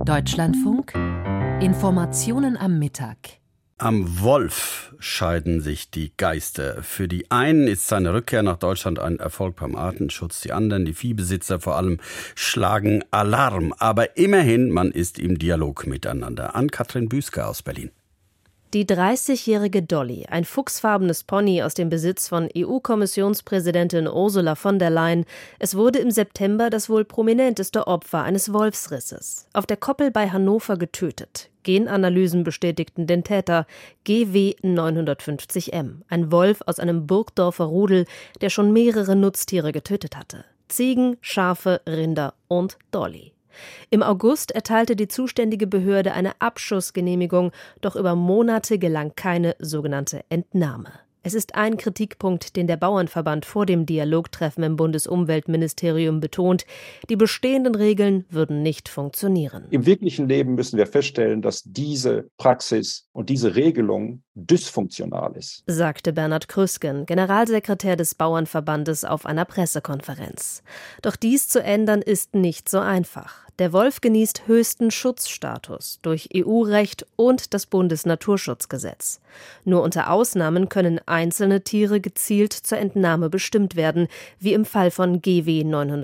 Deutschlandfunk Informationen am Mittag. Am Wolf scheiden sich die Geister. Für die einen ist seine Rückkehr nach Deutschland ein Erfolg beim Artenschutz. Die anderen, die Viehbesitzer vor allem, schlagen Alarm. Aber immerhin, man ist im Dialog miteinander. Ann-Kathrin Büsker aus Berlin. Die 30-jährige Dolly, ein fuchsfarbenes Pony aus dem Besitz von EU-Kommissionspräsidentin Ursula von der Leyen. Es wurde im September das wohl prominenteste Opfer eines Wolfsrisses. Auf der Koppel bei Hannover getötet. Genanalysen bestätigten den Täter, GW 950M, ein Wolf aus einem Burgdorfer Rudel, der schon mehrere Nutztiere getötet hatte. Ziegen, Schafe, Rinder und Dolly. Im August erteilte die zuständige Behörde eine Abschussgenehmigung, doch über Monate gelang keine sogenannte Entnahme. Es ist ein Kritikpunkt, den der Bauernverband vor dem Dialogtreffen im Bundesumweltministerium betont. Die bestehenden Regeln würden nicht funktionieren. Im wirklichen Leben müssen wir feststellen, dass diese Praxis und diese Regelung dysfunktional ist, sagte Bernhard Krüsken, Generalsekretär des Bauernverbandes auf einer Pressekonferenz. Doch dies zu ändern ist nicht so einfach. Der Wolf genießt höchsten Schutzstatus durch EU-Recht und das Bundesnaturschutzgesetz. Nur unter Ausnahmen können einzelne Tiere gezielt zur Entnahme bestimmt werden, wie im Fall von GW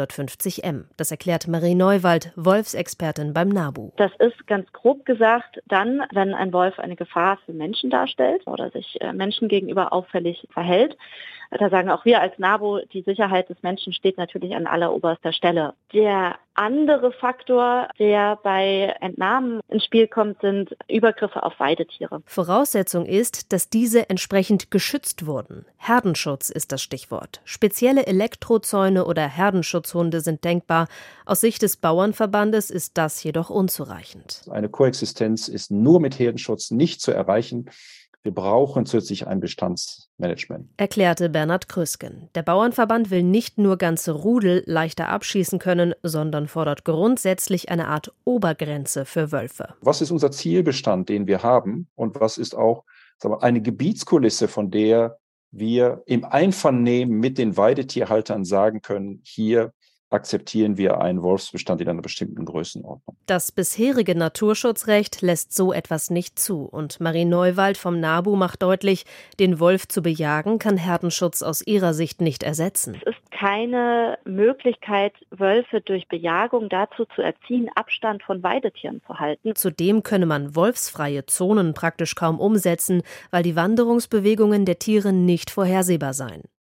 950M. Das erklärt Marie Neuwald, Wolfsexpertin beim NABU. Das ist ganz grob gesagt dann, wenn ein Wolf eine Gefahr für Menschen darstellt oder sich Menschen gegenüber auffällig verhält. Da sagen auch wir als NABU, die Sicherheit des Menschen steht natürlich an alleroberster Stelle. Der andere Faktor, der bei Entnahmen ins Spiel kommt, sind Übergriffe auf Weidetiere. Voraussetzung ist, dass diese entsprechend geschützt wurden. Herdenschutz ist das Stichwort. Spezielle Elektrozäune oder Herdenschutzhunde sind denkbar. Aus Sicht des Bauernverbandes ist das jedoch unzureichend. Eine Koexistenz ist nur mit Herdenschutz nicht zu erreichen. Wir brauchen zusätzlich ein Bestandsmanagement, erklärte Bernhard Krüsken. Der Bauernverband will nicht nur ganze Rudel leichter abschießen können, sondern fordert grundsätzlich eine Art Obergrenze für Wölfe. Was ist unser Zielbestand, den wir haben? Und was ist auch eine Gebietskulisse, von der wir im Einvernehmen mit den Weidetierhaltern sagen können, hier akzeptieren wir einen Wolfsbestand in einer bestimmten Größenordnung. Das bisherige Naturschutzrecht lässt so etwas nicht zu. Und Marie Neuwald vom NABU macht deutlich, den Wolf zu bejagen kann Herdenschutz aus ihrer Sicht nicht ersetzen. Es ist keine Möglichkeit, Wölfe durch Bejagung dazu zu erziehen, Abstand von Weidetieren zu halten. Zudem könne man wolfsfreie Zonen praktisch kaum umsetzen, weil die Wanderungsbewegungen der Tiere nicht vorhersehbar seien.